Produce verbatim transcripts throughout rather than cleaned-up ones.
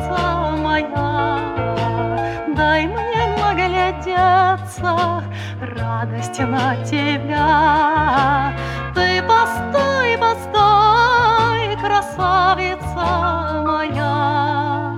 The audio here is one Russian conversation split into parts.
красавица моя, дай мне наглядеться, радость на тебя. Ты постой, постой, красавица моя,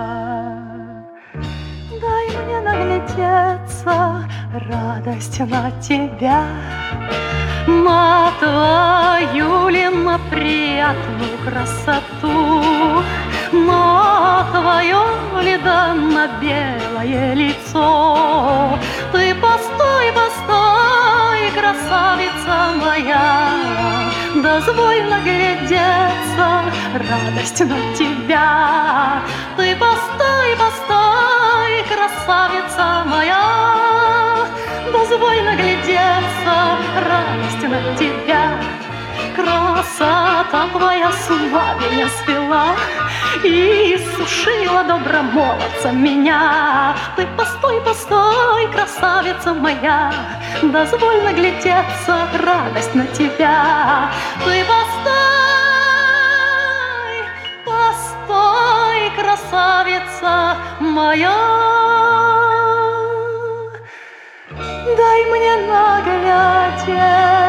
дай мне наглядеться, радость на тебя. На твою ли на приятную красоту, на твое ли да на белое лицо. Ты постой, постой, красавица моя, дозволь наглядеться, радость на тебя. Ты постой, постой, красавица моя, дозволь наглядеться, радость на тебя. Красота твоя с ума меня свела и сушила добромолодца меня. Ты постой, постой, красавица моя, дозволь наглядеться, радость на тебя. Ты постой, постой, красавица моя, дай мне наглядеться,